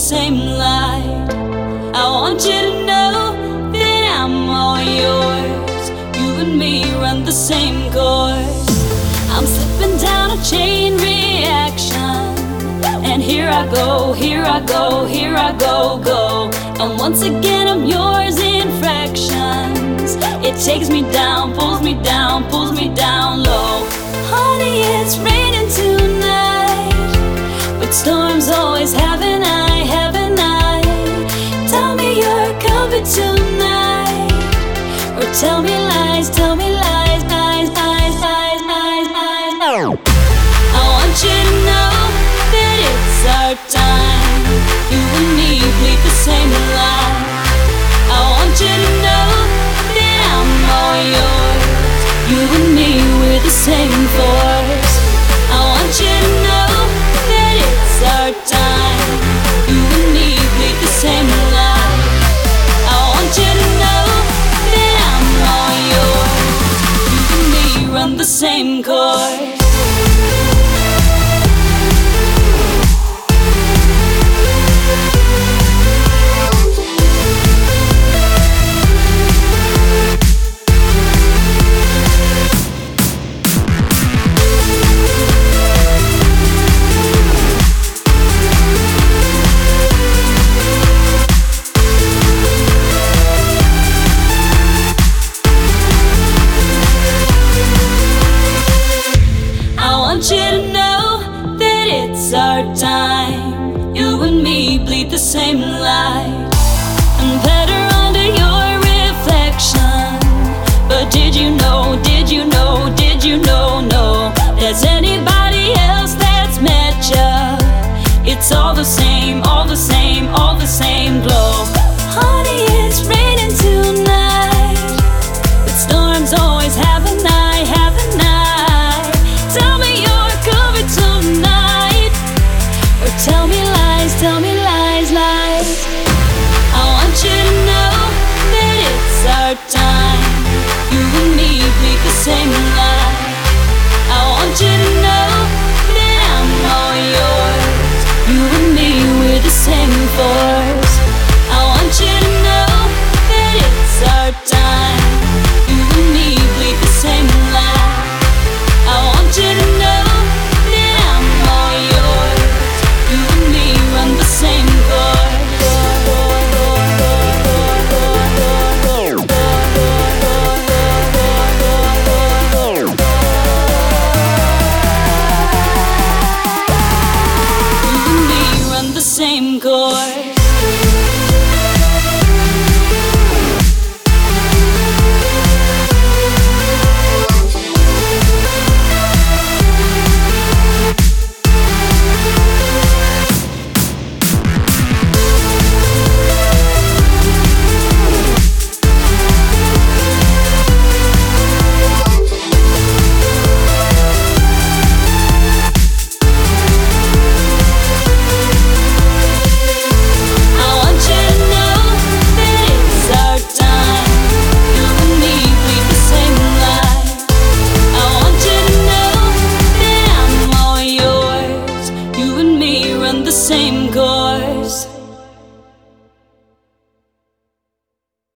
same light. I want you to know that I'm all yours. You and me run the same course. I'm slipping down a chain reaction, and here I go, here I go, here I go, go. And once again I'm yours in fractions. It takes me down, pulls me down, pulls me down low. Honey, it's raining tonight, but storms always haven't I, haven't I? Tell me you're coming tonight, or tell me lies, tell me lies, lies, lies, lies, lies, lies. I want you to know that it's our time. You and me bleed the same life. I want you to know that I'm all yours. You and me, we're the same force. I want you to know that it's our time. You and me bleed the same life. I want you to know that I'm all yours. You and me run the same course. I want you to know that it's our time. You and me bleed the same light, and better under your reflection. But did you know, did you know, did you know, no, there's anybody else that's met ya? It's all the same, all the same, all the same glow. Honey, it's raining tonight, but storms always haven't I, haven't I? Tell me you're covered tonight, or tell me lies, lies. I want you to know that it's our time. You and me bleed the same life. I want you to know that I'm all yours. You and me, we're the same force. I want you to know that it's our time. You and me bleed the same life. I want you to know that I'm all yours. You and me run the same course. You and me run the same course.